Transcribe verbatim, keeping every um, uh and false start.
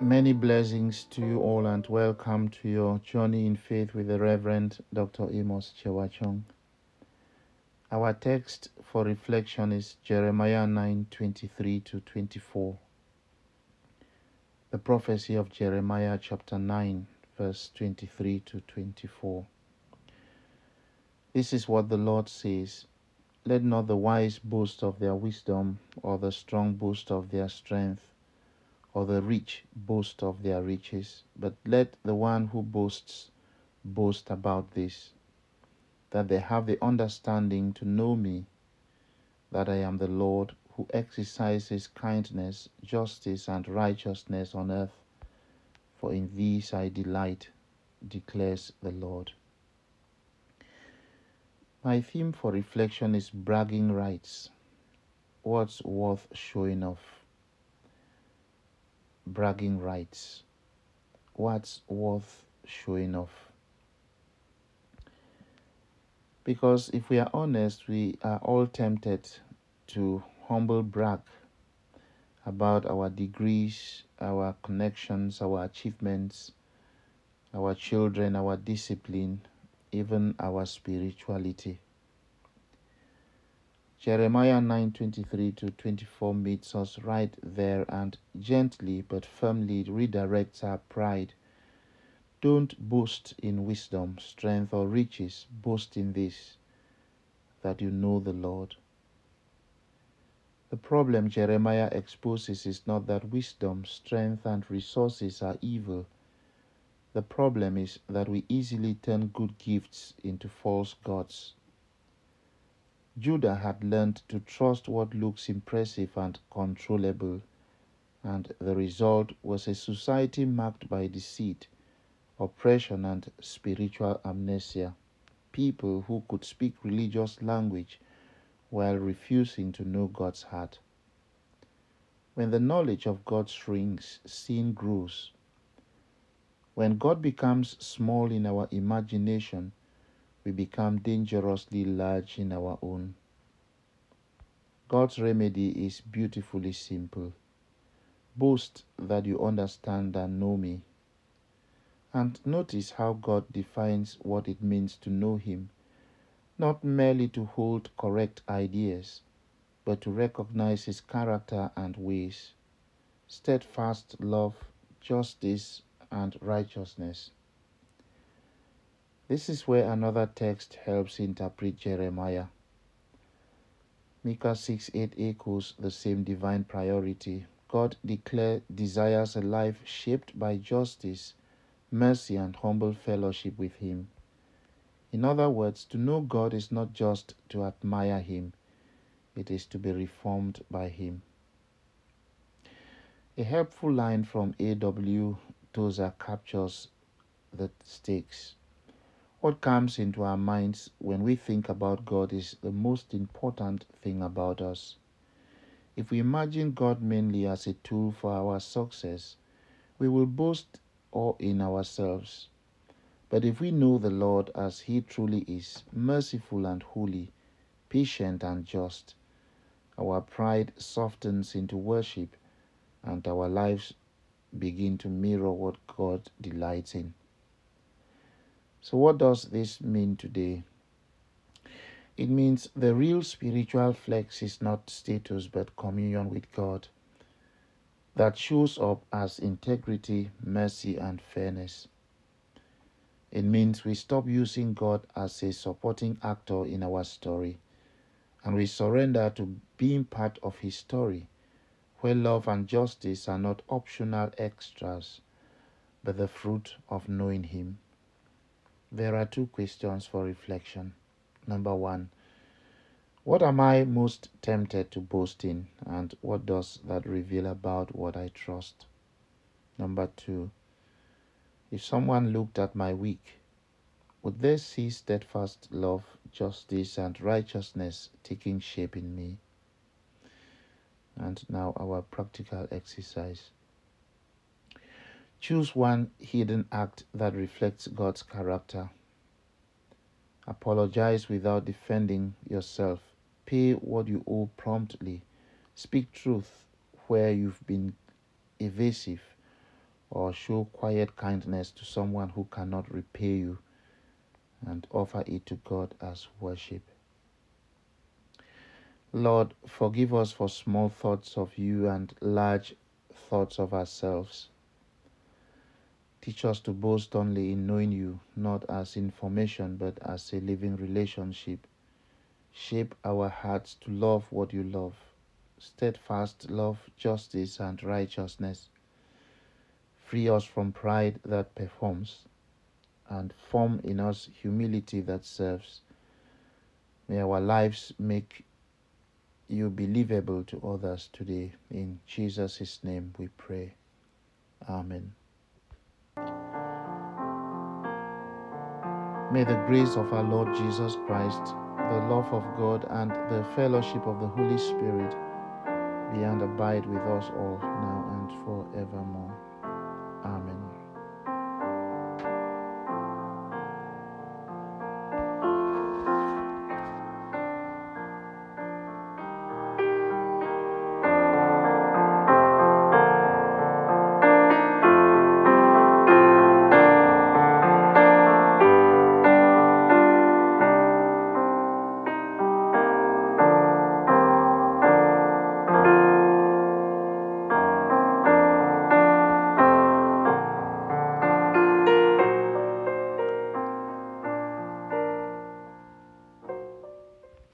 Many blessings to you all and welcome to your journey in faith with the Reverend Doctor Amos Chewachong. Our text for reflection is Jeremiah nine twenty-three to twenty-four. The prophecy of Jeremiah chapter nine verse twenty-three to twenty-four. This is what the Lord says: Let not the wise boast of their wisdom, or the strong boast of their strength, or the rich boast of their riches, but let the one who boasts boast about this, that they have the understanding to know me, that I am the Lord, who exercises kindness, justice, and righteousness on earth, for in these I delight, declares the Lord. My theme for reflection is bragging rights. What's worth showing off? Bragging rights. What's worth showing off? Because if we are honest, we are all tempted to humble brag about our degrees, our connections, our achievements, our children, our discipline, even our spirituality. Jeremiah nine twenty-three to twenty-four meets us right there and gently but firmly redirects our pride. Don't boast in wisdom, strength, or riches. Boast in this, that you know the Lord. The problem Jeremiah exposes is not that wisdom, strength, and resources are evil. The problem is that we easily turn good gifts into false gods. Judah had learned to trust what looks impressive and controllable, and the result was a society marked by deceit, oppression, and spiritual amnesia. People who could speak religious language while refusing to know God's heart. When the knowledge of God shrinks, sin grows. When God becomes small in our imagination, we become dangerously large in our own. God's remedy is beautifully simple. Boast that you understand and know me. And notice how God defines what it means to know Him, not merely to hold correct ideas, but to recognize His character and ways, steadfast love, justice, and righteousness. This is where another text helps interpret Jeremiah. Micah six eight echoes the same divine priority. God declare, desires a life shaped by justice, mercy, and humble fellowship with Him. In other words, to know God is not just to admire Him, it is to be reformed by Him. A helpful line from A W Tozer captures the stakes. What comes into our minds when we think about God is the most important thing about us. If we imagine God mainly as a tool for our success, we will boast all in ourselves. But if we know the Lord as He truly is, merciful and holy, patient and just, our pride softens into worship and our lives begin to mirror what God delights in. So what does this mean today? It means the real spiritual flex is not status but communion with God that shows up as integrity, mercy, and fairness. It means we stop using God as a supporting actor in our story, and we surrender to being part of His story, where love and justice are not optional extras, but the fruit of knowing Him. There are two questions for reflection. Number one, what am I most tempted to boast in, and what does that reveal about what I trust? Number two, if someone looked at my week, would they see steadfast love, justice, and righteousness taking shape in me? And now our practical exercise. Choose one hidden act that reflects God's character. Apologize without defending yourself. Pay what you owe promptly. Speak truth where you've been evasive. or show quiet kindness to someone who cannot repay you, and offer it to God as worship. Lord, forgive us for small thoughts of you and large thoughts of ourselves. Teach us to boast only in knowing you, not as information, but as a living relationship. Shape our hearts to love what you love, steadfast love, justice, and righteousness. Free us from pride that performs, and form in us humility that serves. May our lives make you believable to others today. In Jesus' name we pray. Amen. May the grace of our Lord Jesus Christ, the love of God, and the fellowship of the Holy Spirit be and abide with us all now and forevermore. Amen.